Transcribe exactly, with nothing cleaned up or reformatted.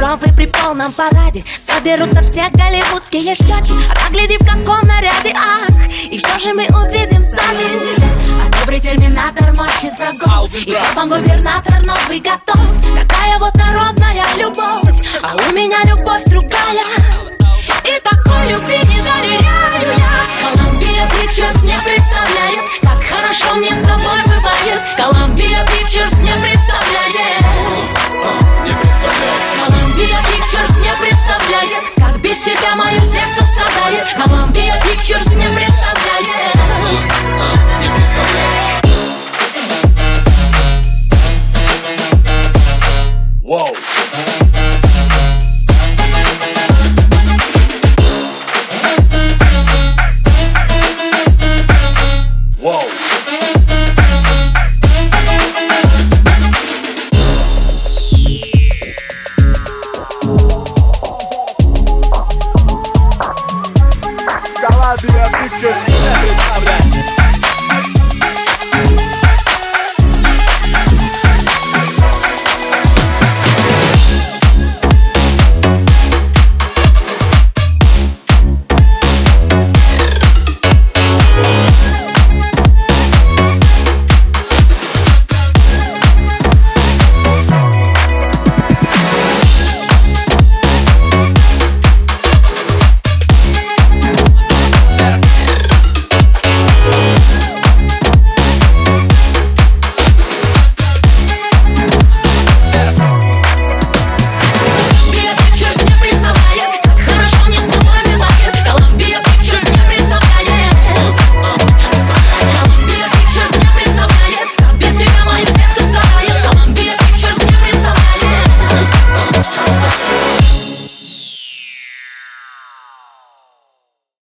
суровый при полном параде. Соберутся все голливудские щеки, а так гляди в каком наряде. Ах, и что же мы увидим сзади? А добрый терминатор мочит врагов, и вам губернатор новый готов. Такая вот народная любовь, а у меня любовь другая. И такой любви не доверяю я. Columbia Pictures не представляет, как хорошо мне с тобой бывает. Columbia Pictures не представляет. Columbia Pictures не представляет, как без тебя мое сердце страдает. Columbia Pictures не представляет. Не представляет. Wow. Columbia Pictures.